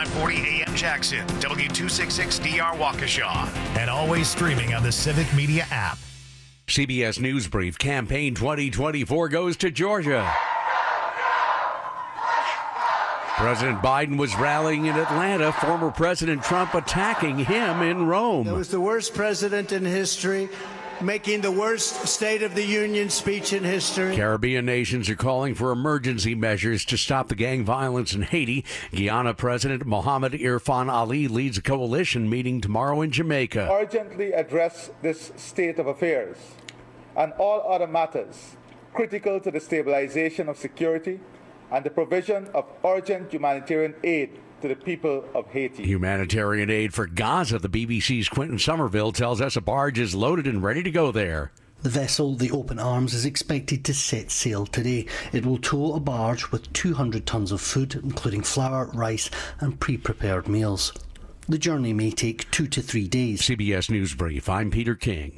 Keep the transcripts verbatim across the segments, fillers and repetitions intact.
nine forty A M Jackson, W two sixty-six D R Waukesha, and always streaming on the Civic Media app. C B S News Brief Campaign twenty twenty-four goes to Georgia. President Biden was rallying in Atlanta, former President Trump attacking him in Rome. It was the worst president in history, making the worst State of the Union speech in history. Caribbean nations are calling for emergency measures to stop the gang violence in Haiti. Guyana President Mohamed Irfan Ali leads a coalition meeting tomorrow in Jamaica. Urgently address this state of affairs and all other matters critical to the stabilization of security and the provision of urgent humanitarian aid to the people of Haiti. Humanitarian aid for Gaza. The B B C's Quentin Somerville tells us a barge is loaded and ready to go there. The vessel, the Open Arms, is expected to set sail today. It will tow a barge with two hundred tonnes of food, including flour, rice and pre-prepared meals. The journey may take two to three days. C B S News Brief, I'm Peter King.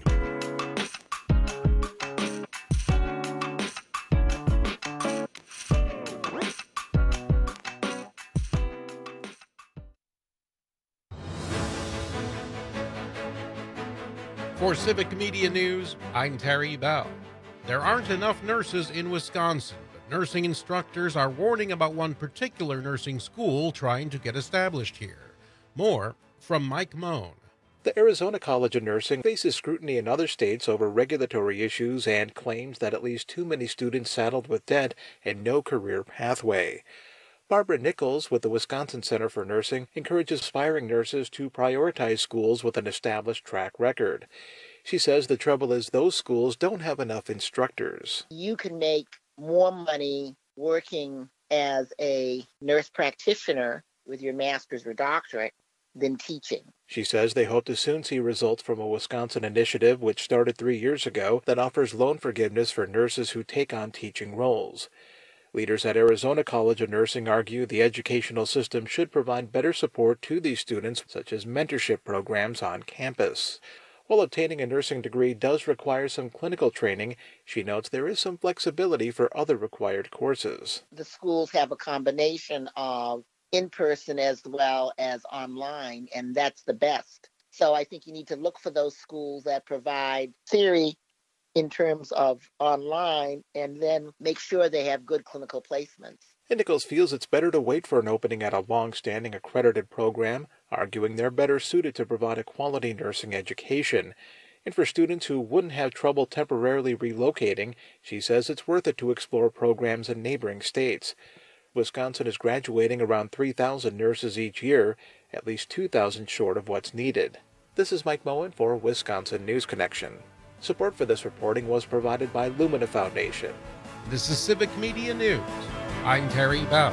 For Civic Media News, I'm Terry Bell. There aren't enough nurses in Wisconsin, but nursing instructors are warning about one particular nursing school trying to get established here. More from Mike Moan. The Arizona College of Nursing faces scrutiny in other states over regulatory issues and claims that at least too many students saddled with debt and no career pathway. Barbara Nichols with the Wisconsin Center for Nursing encourages aspiring nurses to prioritize schools with an established track record. She says the trouble is those schools don't have enough instructors. You can make more money working as a nurse practitioner with your master's or doctorate than teaching. She says they hope to soon see results from a Wisconsin initiative which started three years ago that offers loan forgiveness for nurses who take on teaching roles. Leaders at Arizona College of Nursing argue the educational system should provide better support to these students, such as mentorship programs on campus. While obtaining a nursing degree does require some clinical training, she notes there is some flexibility for other required courses. The schools have a combination of in-person as well as online, and that's the best. So I think you need to look for those schools that provide theory in terms of online, and then make sure they have good clinical placements. And Nichols feels it's better to wait for an opening at a long-standing accredited program, arguing they're better suited to provide a quality nursing education. And for students who wouldn't have trouble temporarily relocating, she says it's worth it to explore programs in neighboring states. Wisconsin is graduating around three thousand nurses each year, at least two thousand short of what's needed. This is Mike Moen for Wisconsin News Connection. Support for this reporting was provided by Lumina Foundation. This is Civic Media News. I'm Terry Bell.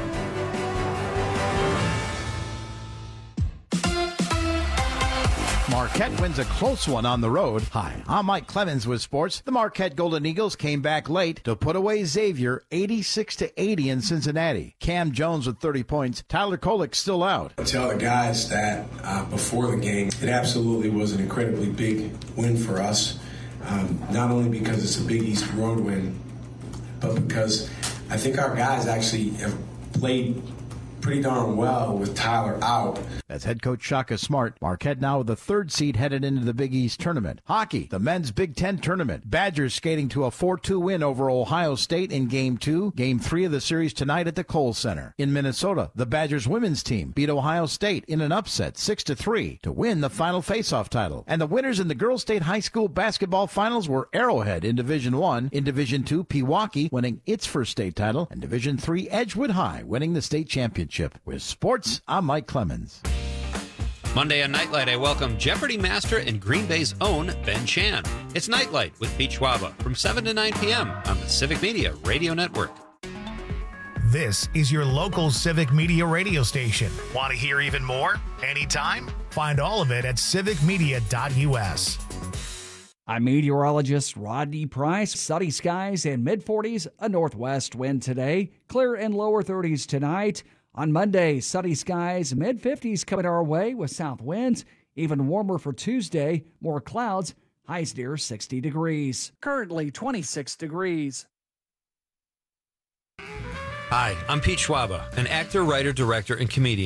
Marquette wins a close one on the road. Hi, I'm Mike Clemens with sports. The Marquette Golden Eagles came back late to put away Xavier eighty-six to eighty in Cincinnati. Cam Jones with thirty points. Tyler Kolek still out. I tell the guys that uh, before the game, it absolutely was an incredibly big win for us. Um, not only because it's a Big East road win, but because I think our guys actually have played pretty darn well with Tyler out. That's head coach Shaka Smart. Marquette now with the third seed headed into the Big East tournament. Hockey, the men's Big Ten tournament. Badgers skating to a four two win over Ohio State in Game two. Game three of the series tonight at the Kohl Center. In Minnesota, the Badgers women's team beat Ohio State in an upset six to three to win the final faceoff title. And the winners in the Girls State High School basketball finals were Arrowhead in Division one. In Division two, Pewaukee winning its first state title. And Division three, Edgewood High winning the state championship. With sports, I'm Mike Clemens. Monday on Nightlight, I welcome Jeopardy master and Green Bay's own Ben Chan. It's Nightlight with Pete Schwaba from seven to nine p.m. on the Civic Media Radio Network. This is your local Civic Media radio station. Want to hear even more? Anytime? Find all of it at civic media dot u s. I'm meteorologist Rodney Price. Sunny skies and mid forties, a northwest wind today. Clear and lower thirties tonight. On Monday, sunny skies, mid fifties coming our way with south winds. Even warmer for Tuesday, more clouds, highs near sixty degrees. Currently twenty-six degrees. Hi, I'm Pete Schwaba, an actor, writer, director, and comedian.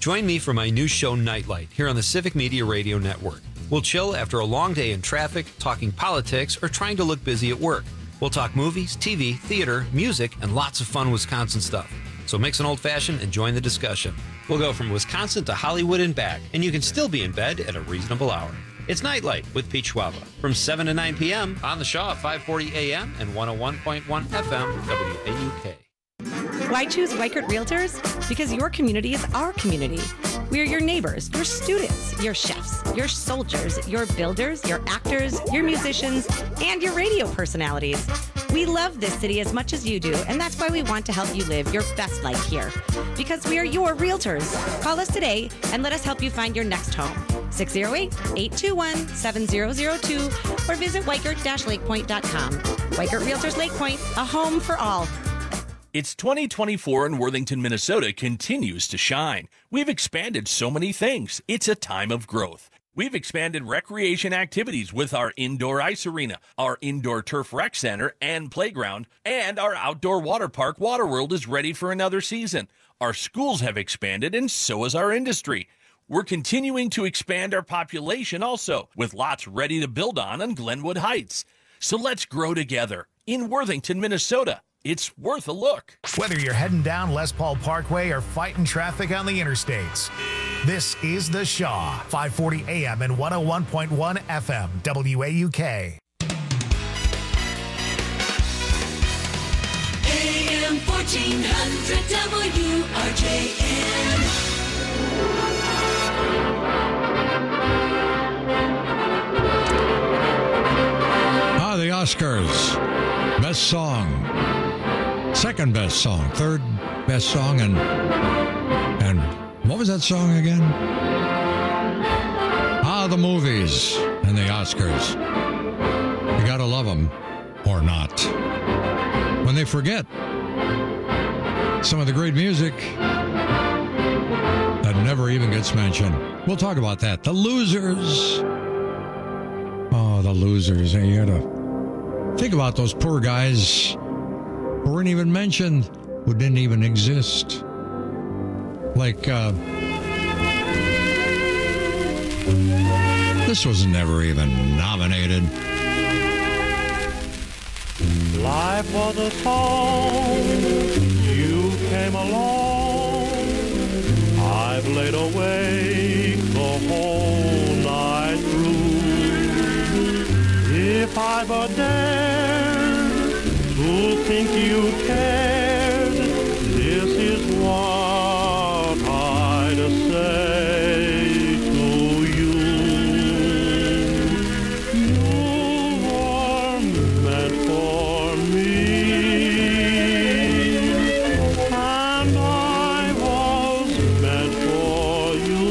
Join me for my new show, Nightlight, here on the Civic Media Radio Network. We'll chill after a long day in traffic, talking politics, or trying to look busy at work. We'll talk movies, T V, theater, music, and lots of fun Wisconsin stuff. So mix an old-fashioned and join the discussion. We'll go from Wisconsin to Hollywood and back, and you can still be in bed at a reasonable hour. It's Nightlight with Pete Schwaba from seven to nine p.m. on the Shaw at five forty a.m. and one oh one point one F M W A U K. Why choose Weichert Realtors? Because your community is our community. We are your neighbors, your students, your chefs, your soldiers, your builders, your actors, your musicians, and your radio personalities. We love this city as much as you do, and that's why we want to help you live your best life here. Because we are your realtors. Call us today and let us help you find your next home. six oh eight, eight two one, seven oh oh two or visit weichert dash lake point dot com. Weichert Realtors Lake Point, a home for all. It's twenty twenty-four and Worthington, Minnesota continues to shine. We've expanded so many things. It's a time of growth. We've expanded recreation activities with our indoor ice arena, our indoor turf rec center and playground, and our outdoor water park Waterworld is ready for another season. Our schools have expanded and so has our industry. We're continuing to expand our population also, with lots ready to build on in Glenwood Heights. So let's grow together in Worthington, Minnesota. It's worth a look. Whether you're heading down Les Paul Parkway or fighting traffic on the interstates, this is The Shaw, five forty a.m. and one oh one point one F M, W A U K. A M fourteen hundred W R J M. Ah, the Oscars. Best song. Second best song. Third best song. And and what was that song again? Ah, the movies and the Oscars. You gotta love them or not. When they forget some of the great music that never even gets mentioned. We'll talk about that. The Losers. Oh, the Losers. Hey, you gotta think about those poor guys who weren't even mentioned, who didn't even exist. Like, uh, this was never even nominated. Life was a song, you came along, I've laid awake the whole night through. If I've a dared to think you cared, this is what I'd say to you. You were meant for me, and I was meant for you.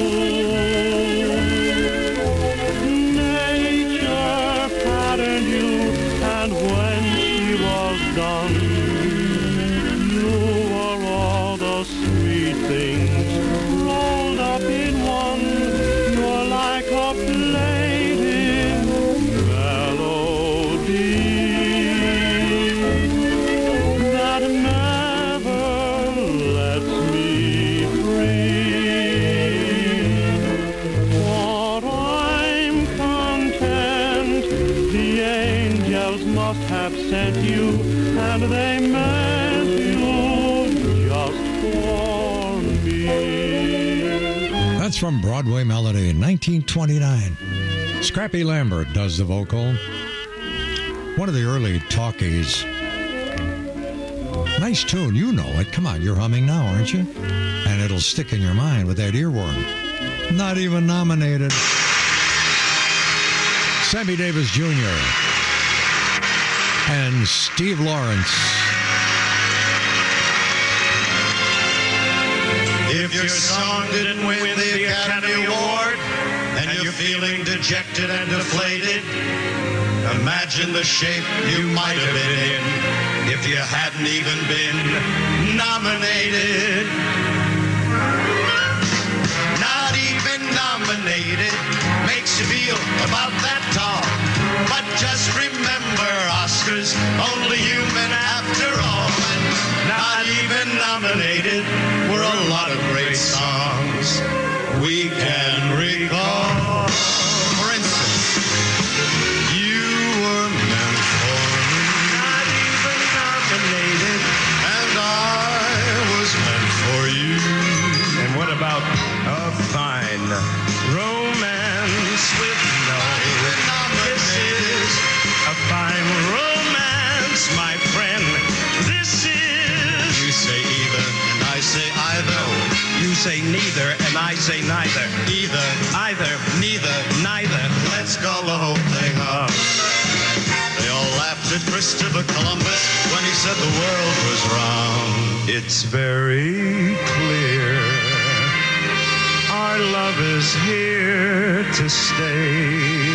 Nature patterned you, and when she was done, you were all the sweet things rolled up in one. You're like a plaintive melody that never lets me free. But I'm content, the angels must have sent you, and they meant you just for me. That's from Broadway Melody in nineteen twenty-nine. Scrappy Lambert does the vocal. One of the early talkies. Nice tune, you know it. Come on, you're humming now, aren't you? And it'll stick in your mind with that earworm. Not even nominated. Sammy Davis Junior and Steve Lawrence. If your song didn't win the Academy Award and you're feeling dejected and deflated, imagine the shape you might have been in if you hadn't even been nominated. Not even nominated makes you feel about that tall. But just remember, Oscars, only human after all. And not even nominated were a lot of great songs. about a fine romance with no. This is a fine romance, my friend. This is. You say either, and I say either. You say neither, and I say neither. Either, Either, neither. neither. Let's call the whole thing off. They all laughed at Christopher Columbus when he said the world was round. It's very clear our love is here to stay.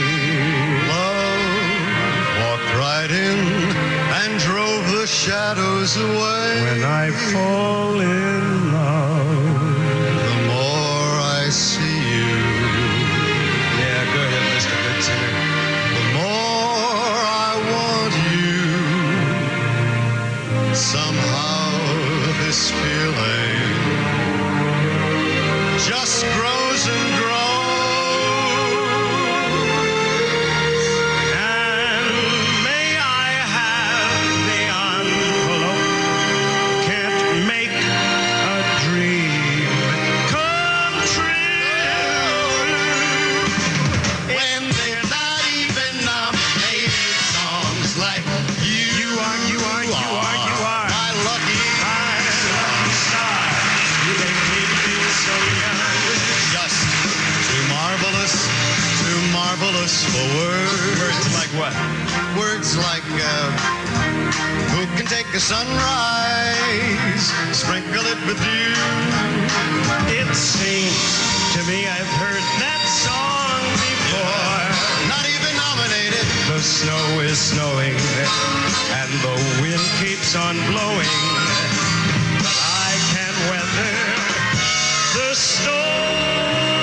Love walked right in and drove the shadows away. When I fall in love, the more I see you. yeah, go ahead, Mister Good Singer. The more I want you, somehow this feeling just grows and grows. And may I have the envelope? Can't make a dream come true. When they're not even nominated songs like you, You are, you are, you are, you are. my lucky, My lucky star. You make me feel so young. just too marvelous, too marvelous for words. Words like what? Words like, uh, who can take a sunrise, sprinkle it with dew. It seems to me I've heard that song before. Not even nominated. The snow is snowing and the wind keeps on blowing, but I can weather the storm.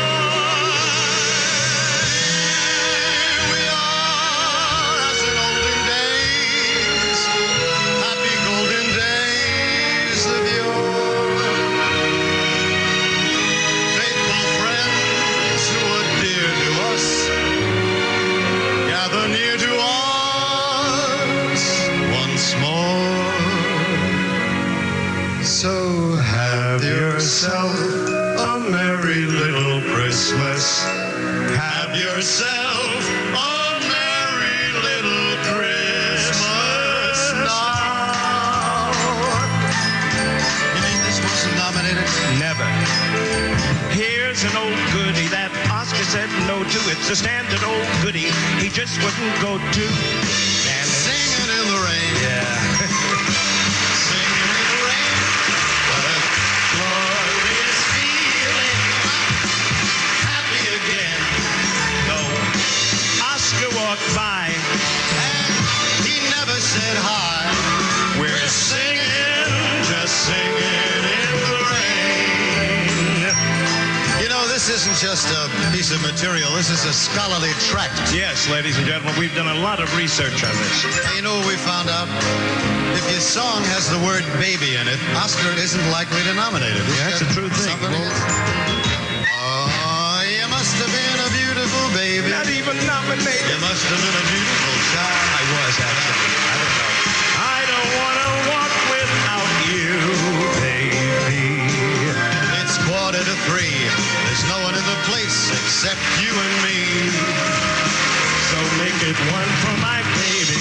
Here we are as in olden days, happy golden days of yore. Faithful friends who are dear to us, gather near to us once more. So have yourself a merry little Christmas. Have yourself a merry little Christmas now. You mean this wasn't nominated? Never. Here's an old goodie that Oscar said no to. It's a standard old goodie he just wouldn't go to. And it's- Singing in the rain. yeah. Singing in the rain. What a glorious feeling. Happy again. No. Oscar walked by. And he never said hi. We're singing, just singing in the rain. You know, this isn't just a piece of material. This is a scholarly tract. Yes, ladies and gentlemen, we've done a lot of research on this. You know what we found out? If your song has the word baby in it, Oscar isn't likely to nominate it. Yeah, that's a true thing. Somebody else. Oh, you must have been a beautiful baby. Not even nominated. You must have been a beautiful child. I was, actually. I don't know. I don't want to walk without you, baby. It's quarter to three. There's no one in the place except you and me. So make it one for my baby.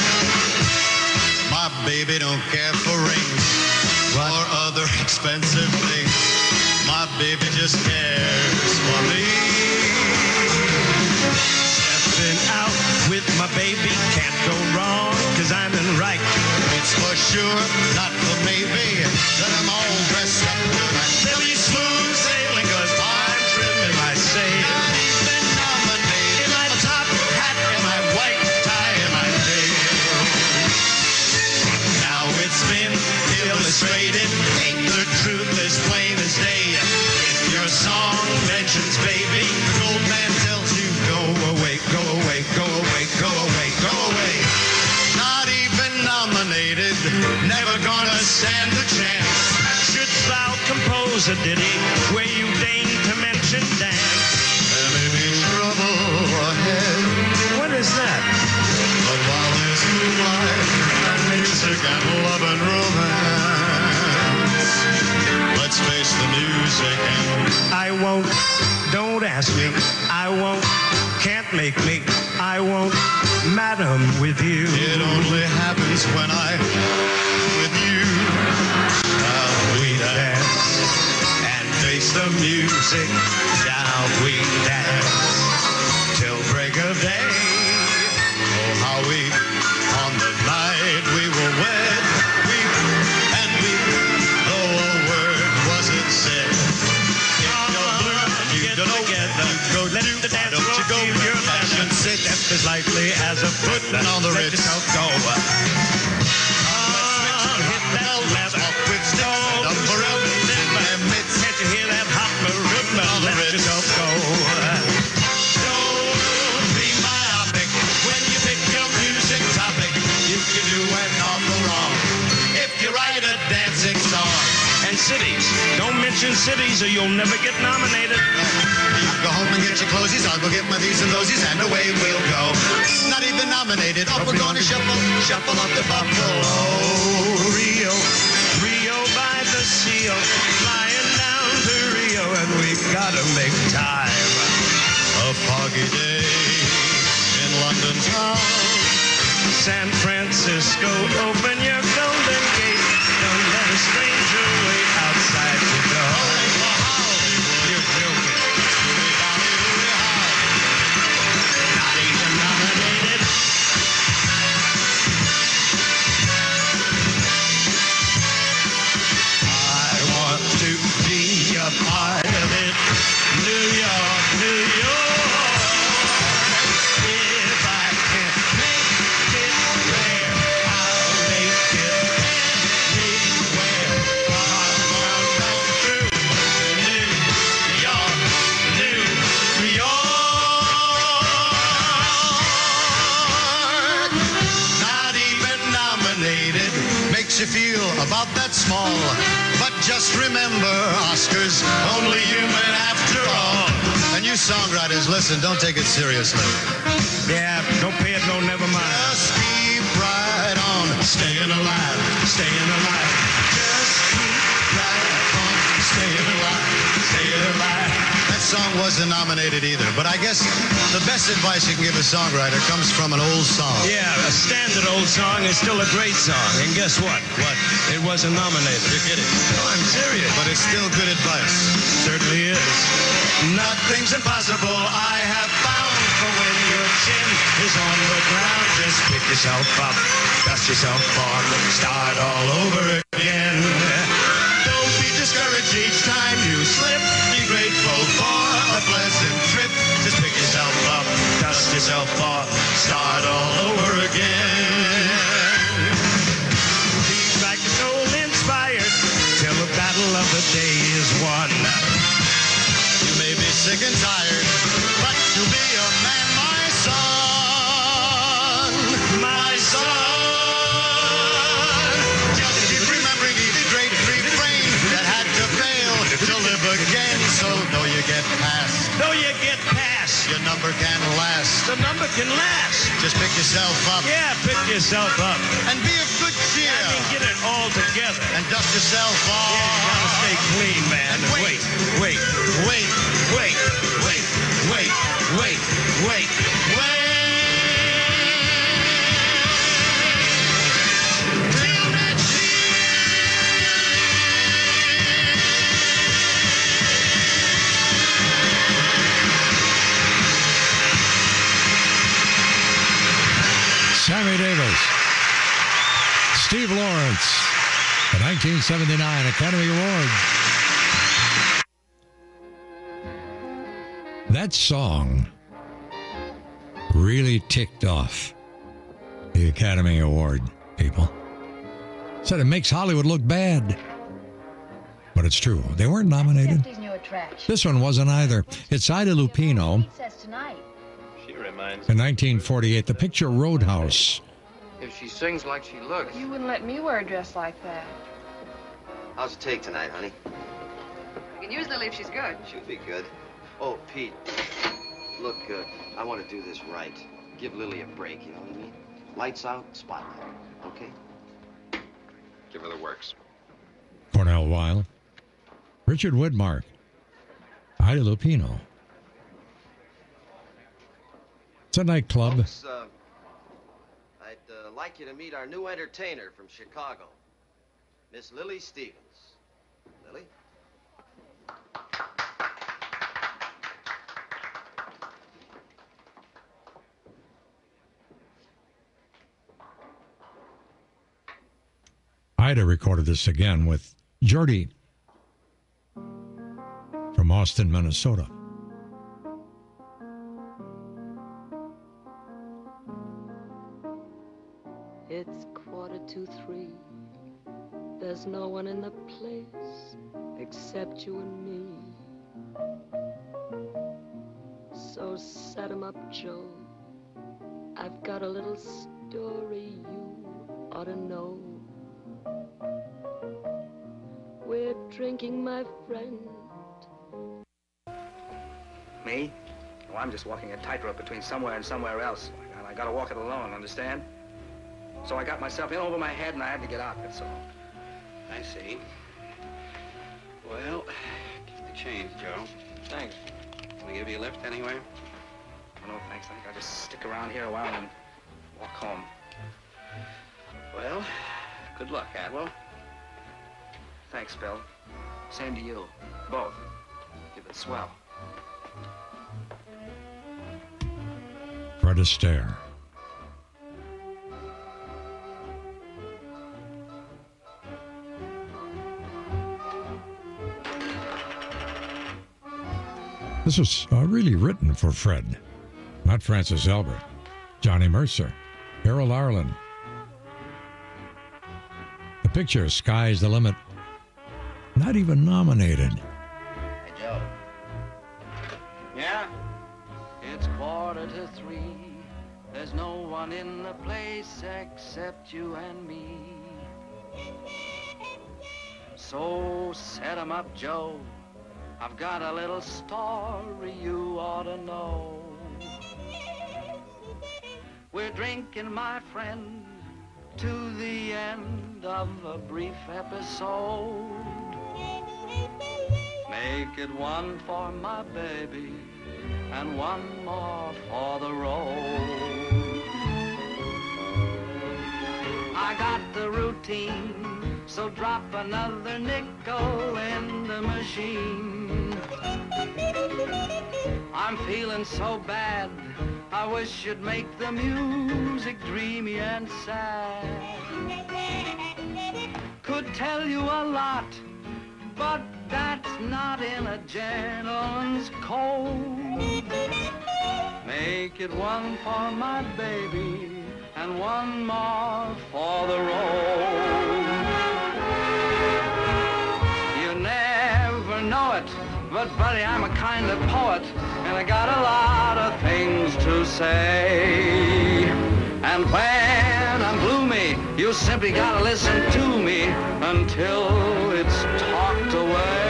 My baby don't care for rings or other expensive things. My baby just cares for me. Stepping out with my baby can't go wrong, cause I'm in right. It's for sure, not for maybe, that I'm all dressed up tonight. There'll be smooth sailing, cause I'm trimming my sail. Not even nominated. In my top hat and my white tie and my tail. Now it's been illustrated, ain't the truth as plain as day. If your song mentions baby, the gold man tells you go away, go away, go away, go away, go away. Not even nominated. Never gonna stand a chance. Shouldst thou compose a ditty where you deign to mention dance? There may be trouble ahead. What is that? But while there's moonlight and music and love and romance, let's face the music and won't. Don't ask me. I won't. Can't make me. I won't. Madam, with you. It only happens when I with you. Shall we dance and face the music? Shall we dance till break of day? Oh, how we on the night we were wed, we and we, though a word wasn't said. If you're blue and you don't together, go let the dance don't you go with your passion, sit as lightly as a foot on the ridge. Let yourself go. Oh, hit that lever with stone. Can't you hear that hot rhythm? Let yourself go. Don't be myopic when you pick your music topic. You can do an awful wrong if you write a dancing song. And cities. Don't mention cities or you'll never get nominated. You go home and get your clothies. I'll go get my these and thosies, and away we'll go. Not even nominated. Up we're gonna shuffle, shuffle up the Buffalo. Rio, Rio by the seal, flying down to Rio, and we gotta make time. A foggy day in London town. San Francisco, open your golden gate. Don't let a stranger wait outside the door. You're joking. Not even nominated. I want to be a part of it. New York, New York. If I can make it there, I'll make it anywhere. I'm gonna go through New York, New York. Not even nominated makes you feel about that small. But just remember, Oscar's only human after all. And you songwriters, listen, don't take it seriously. Yeah, don't pay it no never mind. Just keep right on staying alive, staying alive. Just keep right on staying alive, staying alive. That song wasn't nominated either, but I guess the best advice you can give a songwriter comes from an old song. Yeah, a standard old song is still a great song. And guess what? What? It wasn't nominated. You're kidding. No, I'm serious. But it's still good advice. Certainly is. Nothing's impossible, I have found. For when your chin is on the ground, just pick yourself up, dust yourself off, start all over again. Don't be discouraged each time you slip. Be grateful for a pleasant trip. Just pick yourself up, dust yourself off, start all over again. Be back soul inspired till the battle of the day is won. You may be sick and tired, but you'll be a man, my son, my son. Just keep remembering the great refrain that had to fail to live again. So though you get past, Though you get past, your number can last. the number can last. Just pick yourself up Yeah, pick yourself up. and be of good cheer. I mean, get it all together. And dust yourself off. Yeah, you gotta stay clean, man. And wait, wait, wait, wait, wait, wait, wait, wait, wait. Till next Sammy Davis, Steve Lawrence, the nineteen seventy-nine Academy Award. That song really ticked off the Academy Award people. Said it makes Hollywood look bad. But it's true. They weren't nominated. This one wasn't either. It's Ida Lupino. In nineteen forty-eight, the picture Roadhouse. If she sings like she looks. You wouldn't let me wear a dress like that. How's it take tonight, honey? I can use Lily if she's good. She'll be good. Oh, Pete, look good. I want to do this right. Give Lily a break, you know what I mean? Lights out, spotlight, okay? Give her the works. Cornell Wilde. Richard Widmark. Ida Lupino. It's a nightclub. Folks, uh, I'd uh, like you to meet our new entertainer from Chicago, Miss Lily Stevens. Lily? Ida recorded this again with Jordy from Austin, Minnesota. It's quarter to three. There's no one in the place except you and me. So set 'em up, Joe. I've got a little story you ought to know. We're drinking, my friend. Me? Well, I'm just walking a tightrope between somewhere and somewhere else. And I gotta walk it alone, understand? So I got myself in over my head and I had to get out, that's all. I see. Well, keep the change, Joe. Thanks. Can I give you a lift anyway? Oh, no, thanks. I think I'll just stick around here a while and walk home. Well, good luck, Adwell. Thanks, Bill. Same to you. Both. You've been swell. Fred Astaire. This was uh, really written for Fred, not Francis Albert, Johnny Mercer, Harold Arlen. The picture, Sky's the Limit, not even nominated. Hey, Joe. Yeah? It's quarter to three. There's no one in the place except you and me. So set 'em up, Joe. I've got a little story you ought to know. We're drinking, my friend, to the end of a brief episode. Make it one for my baby and one more for the road. I got the routine, so drop another nickel in the machine. I'm feeling so bad, I wish you'd make the music dreamy and sad. Could tell you a lot, but that's not in a gentleman's code. Make it one for my baby and one more for the road. You never know it, but buddy, I'm a kind of poet, and I got a lot of things to say. And when I'm gloomy, you simply gotta listen to me until it's talked away.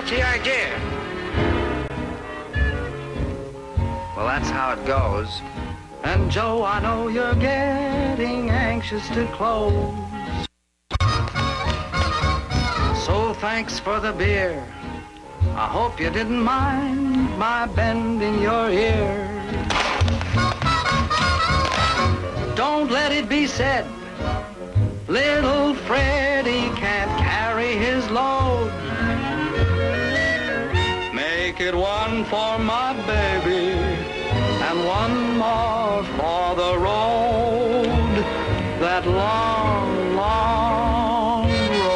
What's the idea? Well, that's how it goes. And Joe, I know you're getting anxious to close. So thanks for the beer. I hope you didn't mind my bending your ear. Don't let it be said, little Freddie can't carry his load. Make it one for my baby and one more for the road, that long, long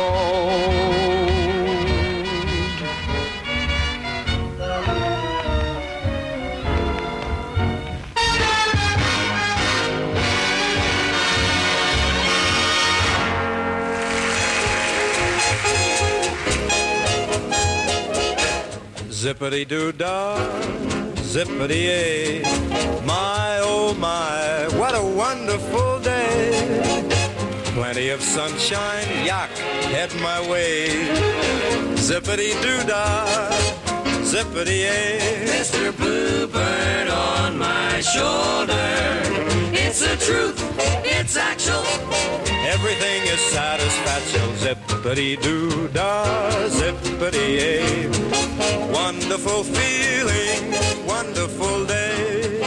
Zippity-doo-dah, zippity-yay. My, oh my, what a wonderful day. Plenty of sunshine, yuck, head my way. Zippity-doo-dah, zippity-yay. Mister Bluebird on my shoulder. It's the truth, it's actual. Everything is satisfaction. Zippity-doo-dah, zippity-yay. Wonderful feeling, wonderful day.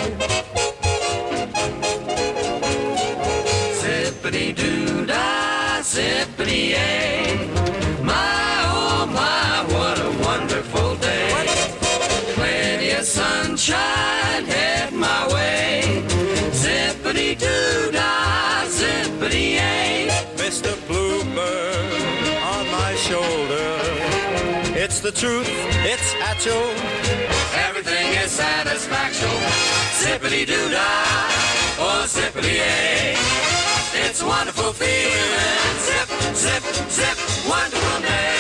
Zippity-doo-dah, zippity-yay. My, oh my, what a wonderful day. Plenty of sunshine head my way. Zippity-doo-dah, zippity-yay. Mister Bluebird on my shoulder. It's the truth, it's actual. Everything is satisfaction. Zippity-doo-dah, oh zippity-yay. It's a wonderful feeling. Zip, zip, zip, wonderful day.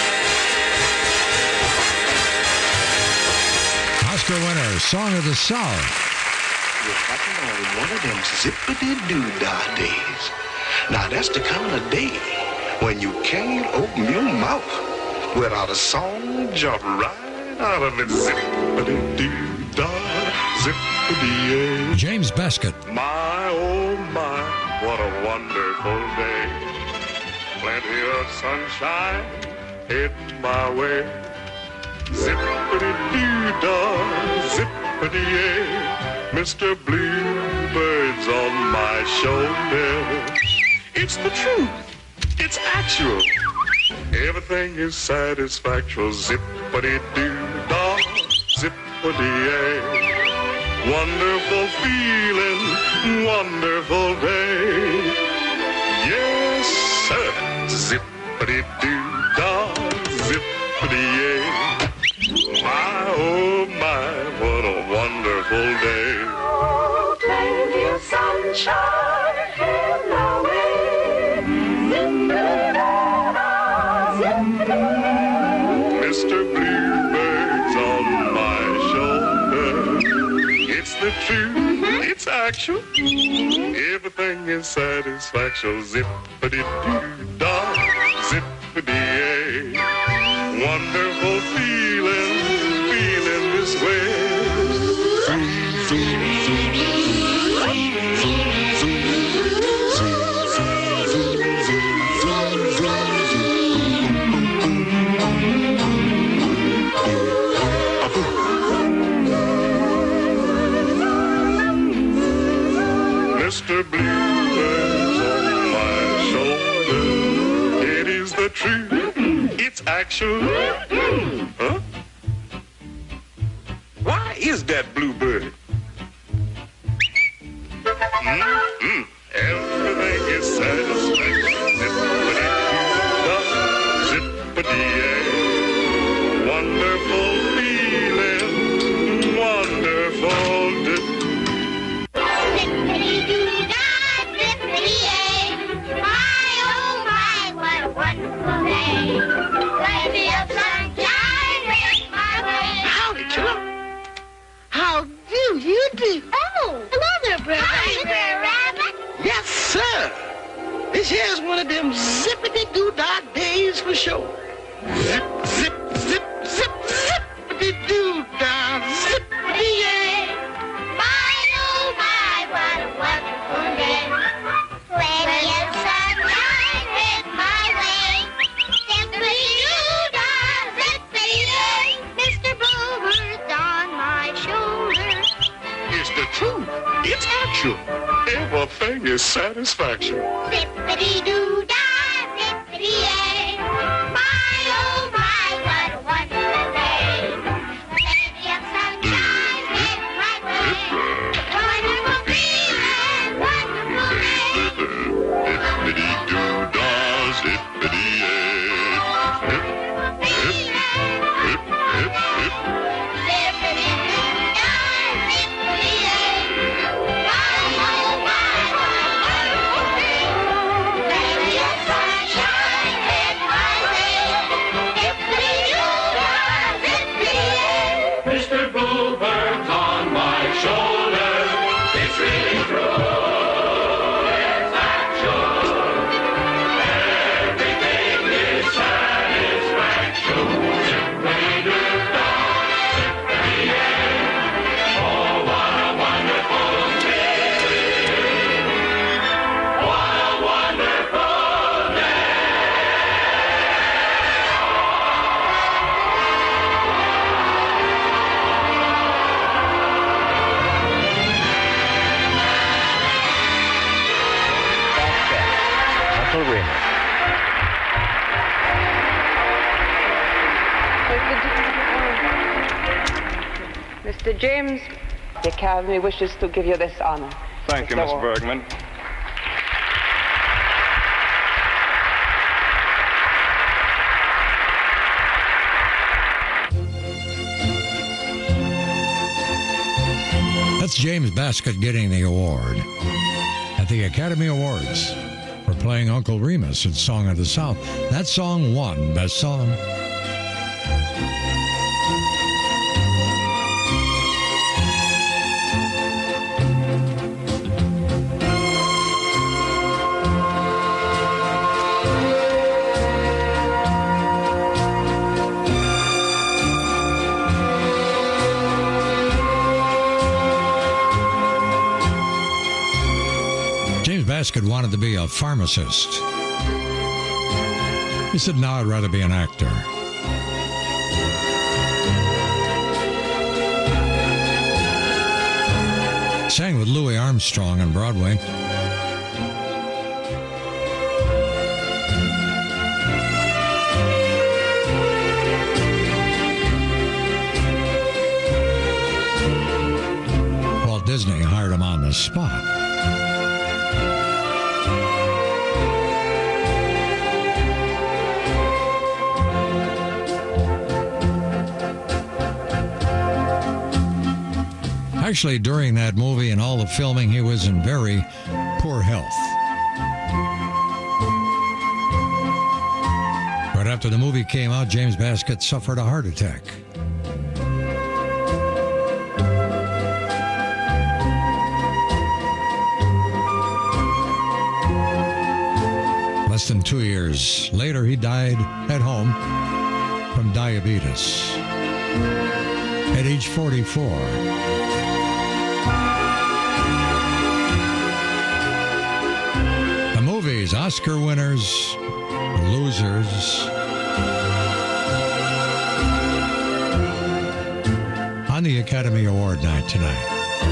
Oscar winner, Song of the South. You're talking on one of them zippity-doo-dah days. Now that's the kind of day when you can't open your mouth without a song jump right out of it. Zippity-doo-dah, zippity-yay. James Baskett. My, oh my, what a wonderful day. Plenty of sunshine heading my way. Zippity-doo-dah, zippity-yay. Mister Bluebird's on my shoulder. It's the truth. It's actual. Everything is satisfactual. Zippity-doo-dah, zippity-yay. Wonderful feeling, wonderful day. Yes, sir. Zippity-doo-dah, zippity-yay. My, oh my, what a wonderful day. Oh, plenty of sunshine in the way. Mister Bluebird's on my shoulder. It's the truth, it's actual. Everything is satisfaction. Zippity-doo-dah, zippity-yay. Wonderful feeling, feeling this way. Zoom, zoom, zoom, Mister Bluebird's on my shoulder. It is the truth. It's actual. Huh? Why is that Bluebird? Mm-hmm. Everything is satisfaction. Zippity-doo-dah, zippity-yay. Wonderful feeling, wonderful day. Zippity-doo-dah, zippity-yay. My, oh my, what a wonderful day. Plenty of sunshine in my way. Howdy, Chilla. How do you do? Oh, hello there, Brer Rabbit. Hi, Brer Rabbit. Yes, sir. This here's one of them zippity-doo-dah days for sure. Zip, zip, zip, zip, is satisfaction. Zippity-doo-dah, zippity-yay. My, oh my, what a wonderful day. Plenty of sunshine in my way. Wonderful feeling, wonderful day. Zippity-doo-dah, zippity-yay. Hip, hip, hip, hip, hip. Zippity-doo-dah, zippity-yay. My, oh my, what a wonderful day. Plenty of sunshine in my way. Zippity-doo-dah, zippity-yay. Mister Bluebird's on my shoulder. It's really true. It's action. Everything is satisfaction. Zippity-doo-dah, zippity-yay. Oh, what a wonderful day. What a wonderful Uncle Remus. Mister James, the Academy wishes to give you this honor. Thank you, This Miss award. Bergman. That's James Baskett getting the award at the Academy Awards for playing Uncle Remus in Song of the South. That song won Best Song. James Baskett wanted to be a pharmacist. He said, "No, I'd rather be an actor." Sang with Louis Armstrong on Broadway. Walt Disney hired him on the spot. Actually, during that movie and all the filming, he was in very poor health. Right after the movie came out, James Baskett suffered a heart attack. Less than two years later, he died at home from diabetes at age forty-four. The movies, Oscar winners, losers. On the Academy Award night tonight.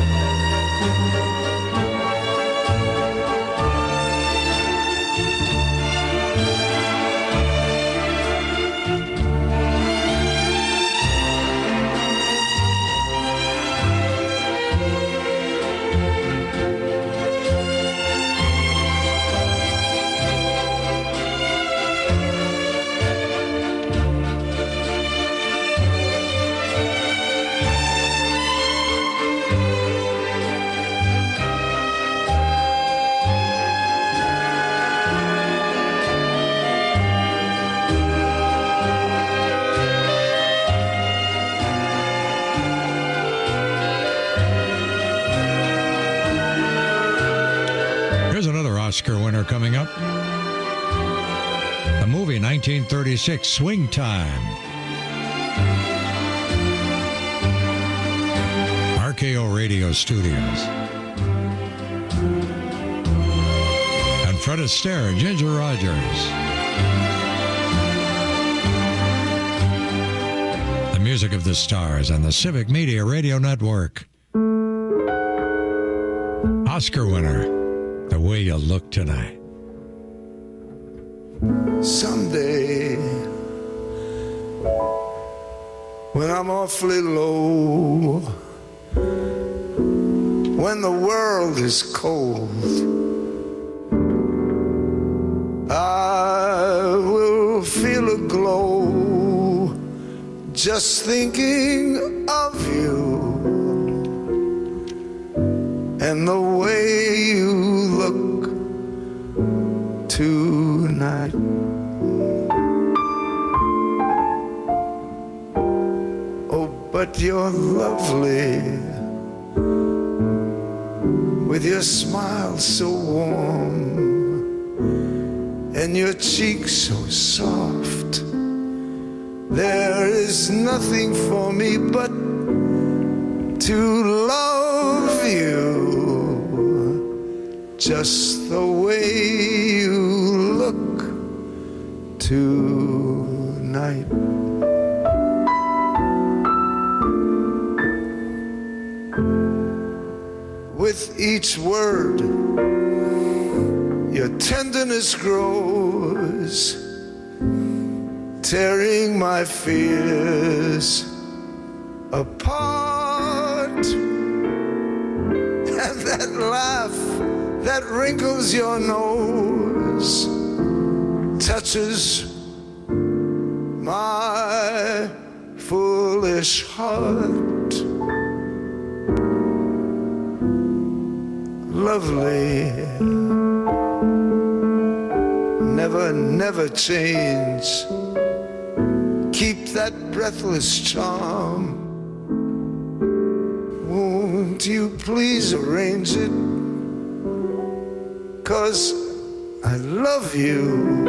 Oscar winner coming up. The movie nineteen thirty-six, Swing Time. R K O Radio Studios. And Fred Astaire and Ginger Rogers. The music of the stars on the Civic Media Radio Network. Oscar winner, The way you look tonight. Someday, when I'm awfully low, when the world is cold, I will feel a glow just thinking of you and the way you look tonight. Oh, but you're lovely with your smile so warm and your cheeks so soft. There is nothing for me but to love you just the way you look tonight. With each word, your tenderness grows, tearing my fears apart. And that laugh that wrinkles your nose touches my foolish heart. Lovely, never, never change. Keep that breathless charm. Won't you please arrange it? 'Cause I love you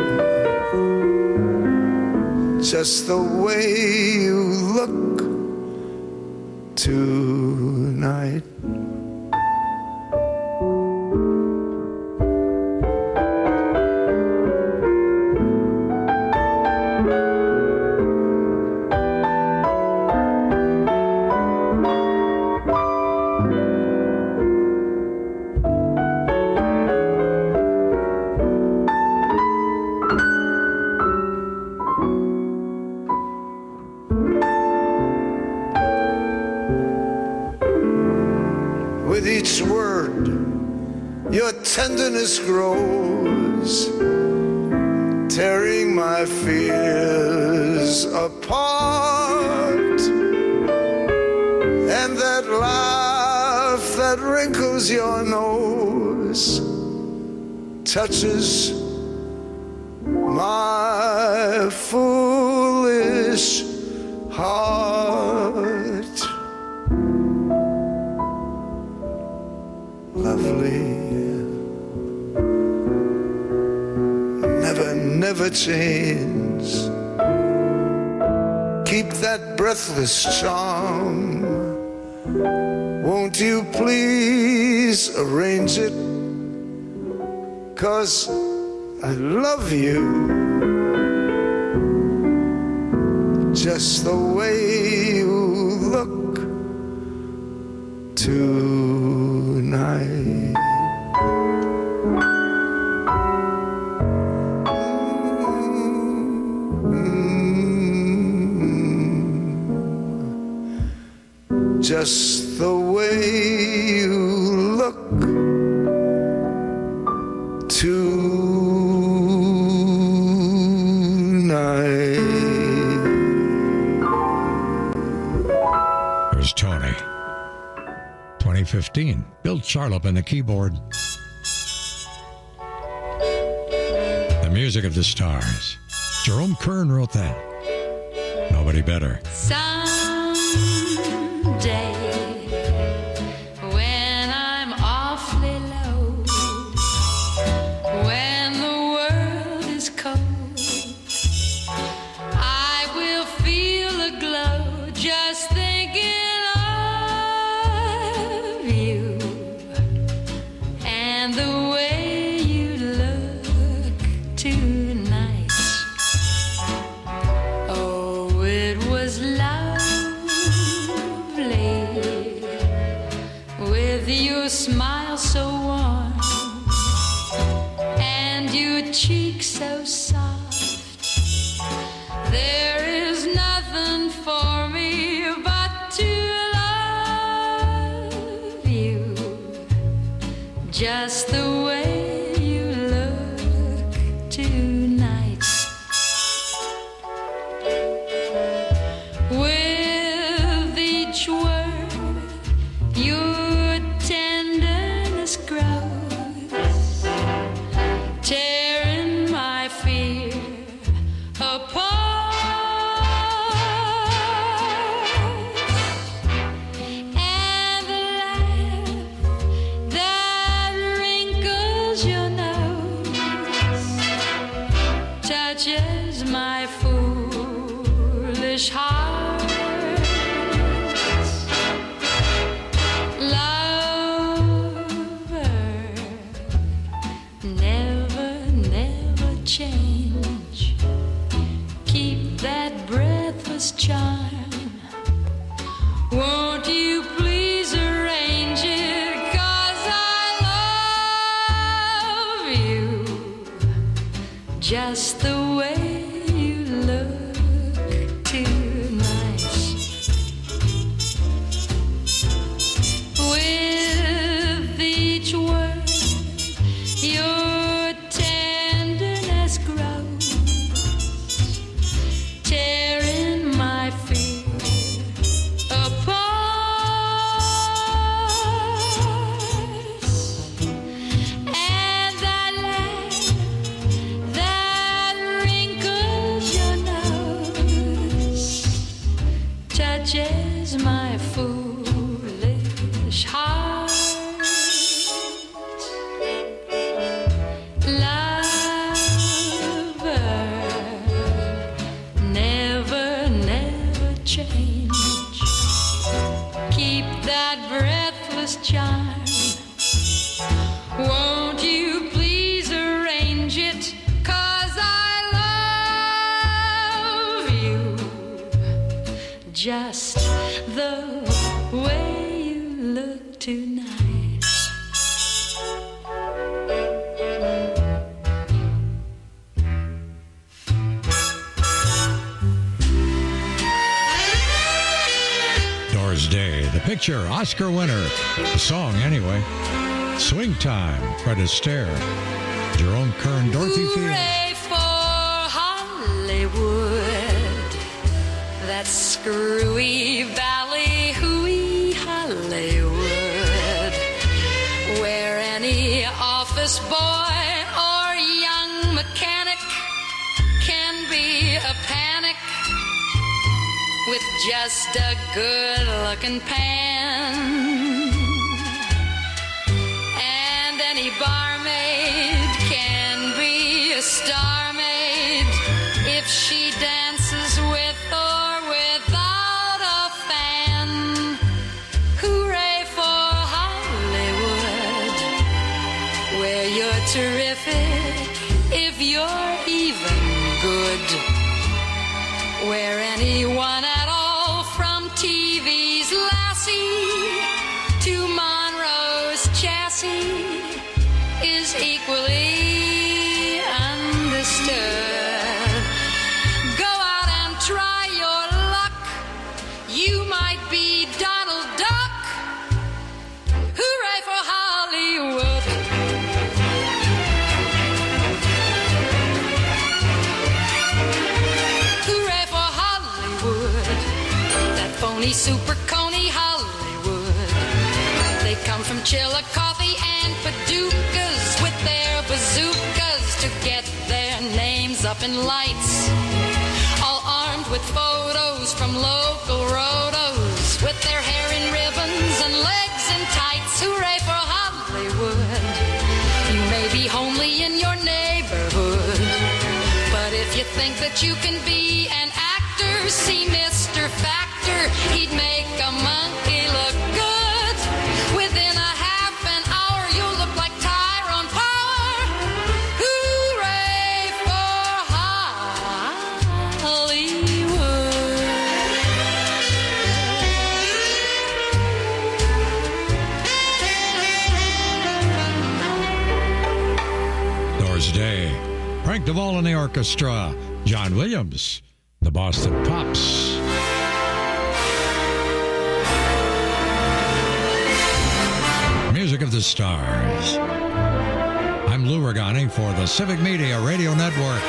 just the way you look tonight. With each word, your tenderness grows, tearing my fears apart. And that laugh that wrinkles your nose touches my foolish heart. Lovely, never, never change. Keep that breathless charm. Won't you please arrange it? 'Cause I love you just the way you look tonight. Just the way you look tonight. There's Tony. twenty fifteen. Bill Charlap on the keyboard. The music of the stars. Jerome Kern wrote that. Nobody better. Someday, when I'm awfully low, when the world is cold, I will feel a glow just thinking of you and the way you look tonight. Oh, it was love touches my foolish heart. Lover, never, never change. Keep that breathless charm. Won't you please arrange it? 'Cause I love you just the way you look tonight. With each word, your tenderness grows, tearing my fear apart. And that laugh that wrinkles your nose touches my foolish heart. Lover, never, never change. Keep that breathless charm. Won't you please arrange it? 'Cause I love you just the way you look tonight. Doris Day, the picture, Oscar winner. The song, anyway. Swing Time, Fred Astaire, Jerome Kern, Dorothy Fields. Hooray for Hollywood, that screwy valley, hooey Hollywood, where any office boy or young mechanic can be a panic with just a good-looking pan. And any barmaid can be a star maid if she dances with or without a fan. Hooray for Hollywood, where you're terrific if you're even good, where anyone at all from T V's Lassie to Monroe's chassis is equally understood. Go out and try your luck. You might be Donald Duck. Hooray for Hollywood. Hooray for Hollywood, that phony super coney Hollywood. They come from Chillicothe and Paducahs with their bazookas to get their names up in lights, all armed with photos from local rotos, with their hair in ribbons and legs in tights. Hooray for Hollywood. You may be homely in your neighborhood, but if you think that you can be an actor, see Mister Factor. He'd make a monkey look good. Within a half an hour, you'll look like Tyrone Power. Hooray for Hollywood. Doris Day, Frank DeVol and the orchestra, John Williams, the Boston Pops. Music of the Stars. I'm Lou Regani for the Civic Media Radio Network.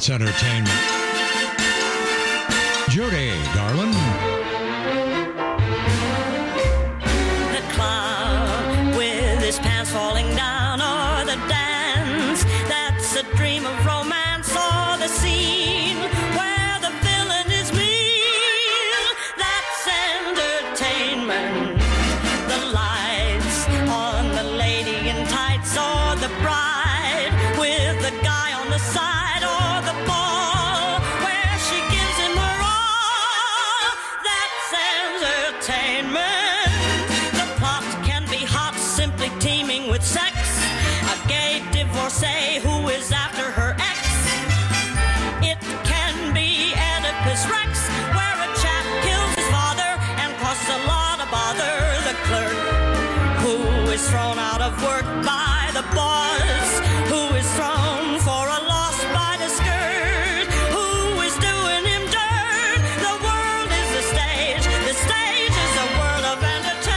It's entertainment. Judy Garland. The clown with his pants falling down, or the dance that's a dream of romance, or the scene where the villain is mean, that's entertainment. The lights on the lady in tights, or the bride with the guy on the side, or the ball where she gives him her all, that's entertainment. The plot can be hot, simply teeming with sex, a gay divorcee who is after her ex. It can be Oedipus Rex, where a chap kills his father and causes a lot of bother. The clerk who is thrown out of work by the boss, who is thrown for a loss by the skirt, who is doing him dirt. The world is the stage, the stage is a world of entertainment.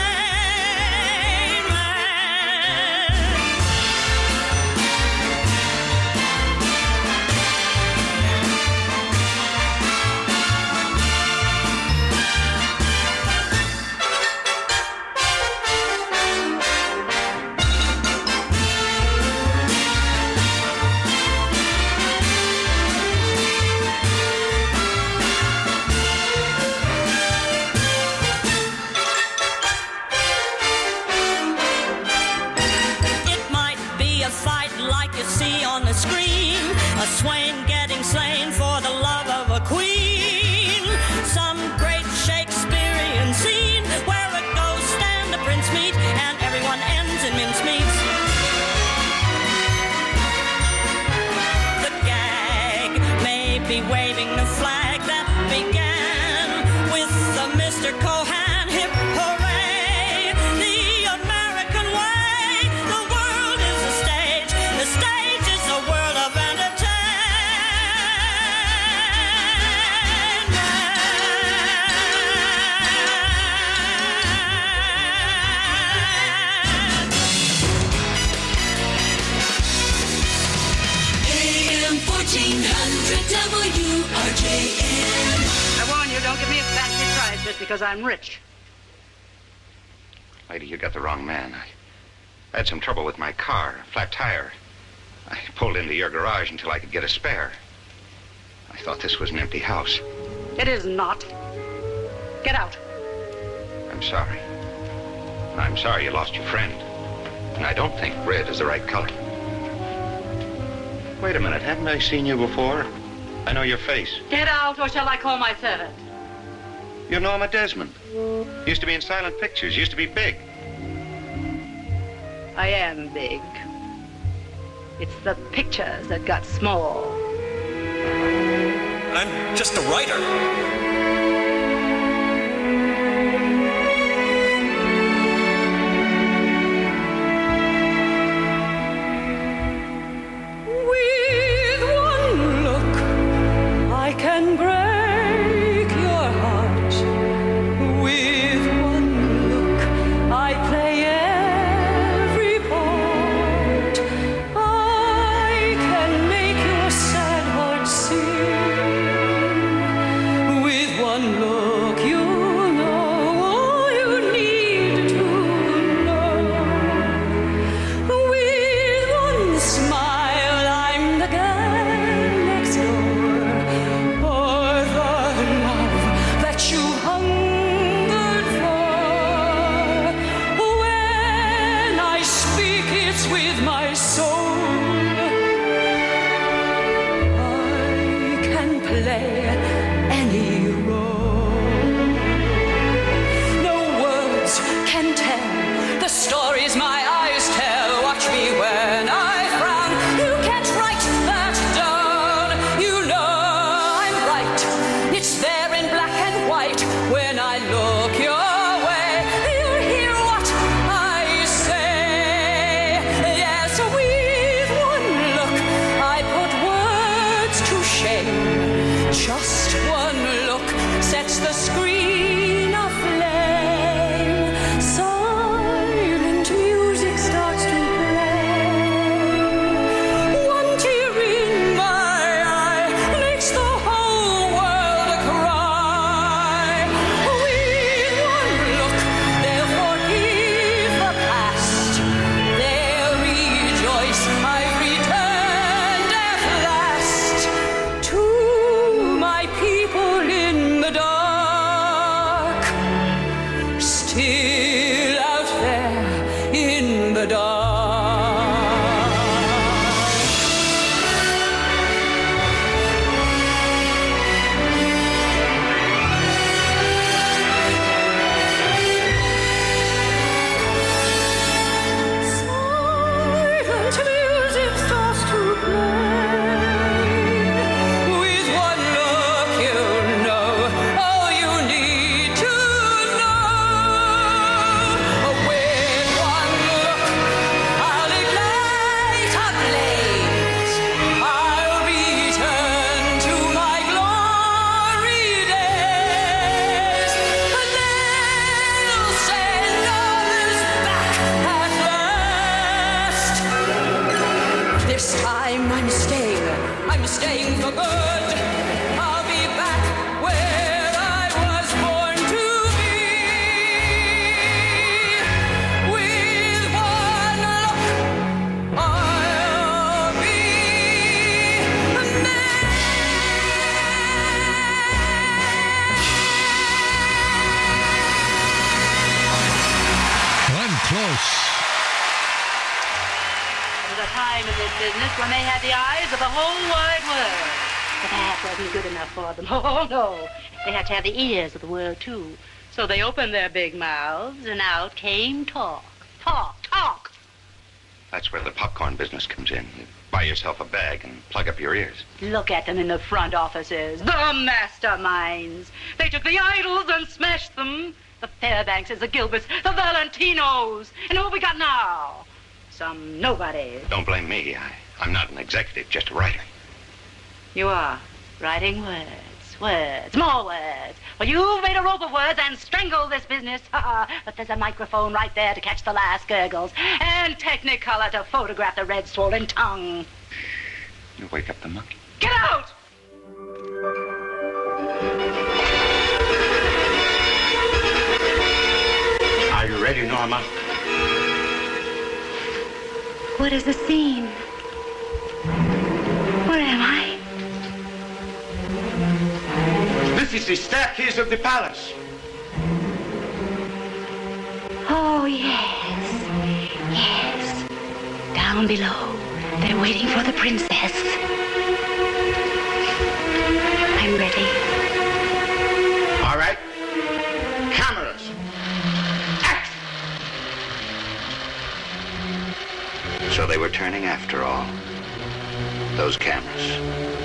It might be a fight like you see on the screen, a swain getting slain for the love of a queen, some great Shakespearean scene where a ghost and a prince meet and everyone ends in mincemeats. The gag may be waving the flag that began with the Mister Cohan, hip hooray, the American way. The world is a stage, the stage is a world of A M fourteen hundred W R J M. I warn you, don't give me a fancy price just because I'm rich. Lady, you got the wrong man. I, I had some trouble with my car, a flat tire. I pulled into your garage until I could get a spare. I thought this was an empty house. It is not. Get out. I'm sorry. And I'm sorry you lost your friend. And I don't think red is the right color. Wait a minute, haven't I seen you before? I know your face. Get out, or shall I call my servant? You're Norma Desmond. Used to be in silent pictures, used to be big. I am big. It's the pictures that got small. I'm just a writer. With one look, I can break your heart. With one look, I play every part. I can make your sad heart sing. still out there in the dark. Silent music starts to play. With one look you know all you need to know. With one look I'll ignite a blaze. I'll return to my glory days. And they'll send others back at last. This time I'm staying, I'm staying for good. I'll be back where I was born to be. With one look, I'll be a Glenn Close. There was a time in this business when they had the eyes of the whole wide world. But that wasn't good enough for them. Oh, no. They had to have the ears of the world, too. So they opened their big mouths, and out came talk. Talk, talk. That's where the popcorn business comes in. You buy yourself a bag and plug up your ears. Look at them in the front offices. The masterminds. They took the idols and smashed them. The Fairbankses, the Gilberts, the Valentinos. And who have we got now? Some nobody. Don't blame me. I, I'm not an executive, just a writer. You are writing words, words, more words. Well, you've made a rope of words and strangled this business. But there's a microphone right there to catch the last gurgles, and Technicolor to photograph the red swollen tongue. You wake up the monkey. Get out! Are you ready, Norma? What is the scene? Where am I? This is the staircase of the palace. Oh, yes. Yes. Down below, they're waiting for the princess. I'm ready. All right. Cameras. Action! So they were turning after all. Those cameras.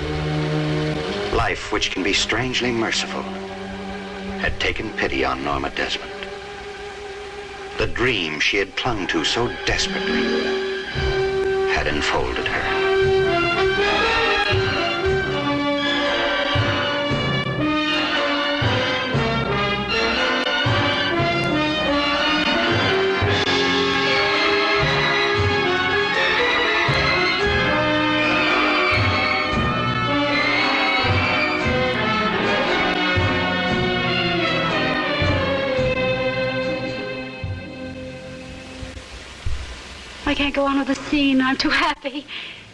Life, which can be strangely merciful, had taken pity on Norma Desmond. The dream she had clung to so desperately had enfolded her. I can't go on with the scene. I'm too happy.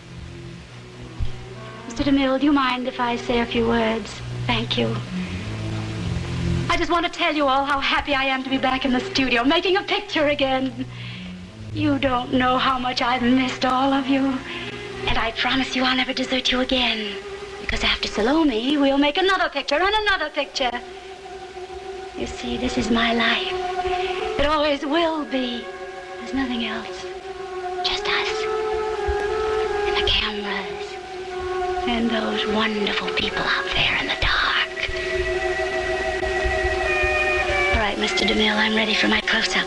Mister DeMille, do you mind if I say a few words? Thank you. I just want to tell you all how happy I am to be back in the studio, making a picture again. You don't know how much I've missed all of you. And I promise you I'll never desert you again. Because after Salome, we'll make another picture and another picture. You see, this is my life. It always will be. There's nothing else. Just us. And the cameras. And those wonderful people out there in the dark. All right, Mister DeMille, I'm ready for my close-up.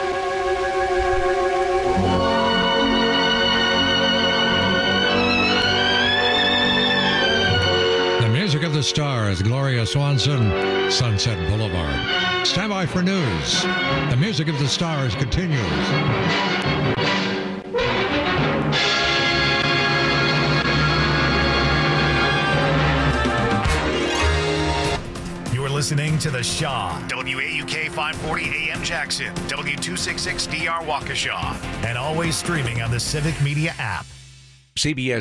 The music of the stars, Gloria Swanson, Sunset Boulevard. Stand by for news. The music of the stars continues. Listening to The Shaw, W A U K five forty A M Jackson, W two sixty-six D R Waukesha, and always streaming on the Civic Media app. C B S